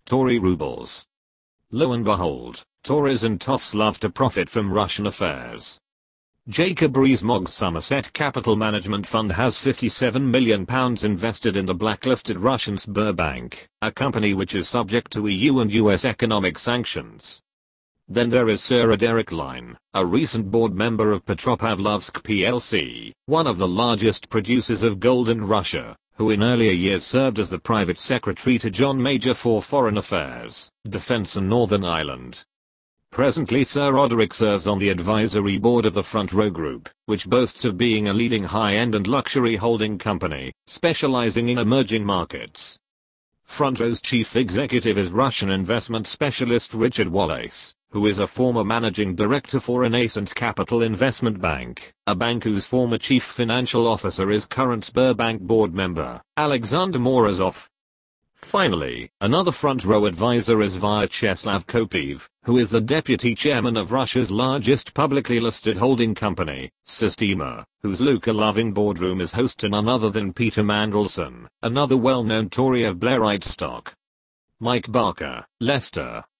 Tory rubles. Lo and behold, Tories and toffs love to profit from Russian affairs. Jacob Rees-Mogg's Somerset Capital Management Fund has £57 million invested in the blacklisted Russian Sberbank, a company which is subject to EU and US economic sanctions. Then there is Sir Derek Line, a recent board member of Petropavlovsk plc, one of the largest producers of gold in Russia, who in earlier years served as the private secretary to John Major for Foreign Affairs, Defence and Northern Ireland. Presently Sir Roderick serves on the advisory board of the Front Row Group, which boasts of being a leading high-end and luxury holding company, specializing in emerging markets. Front Row's chief executive is Russian investment specialist Richard Wallace, who is a former managing director for Renaissance Capital Investment Bank, a bank whose former chief financial officer is current Sberbank board member, Alexander Morozov. Finally, another front row advisor is Vyacheslav Kopiv, who is the deputy chairman of Russia's largest publicly listed holding company, Sistema, whose Luca-loving boardroom is host to none other than Peter Mandelson, another well-known Tory of Blairite stock. Mike Barker, Leicester,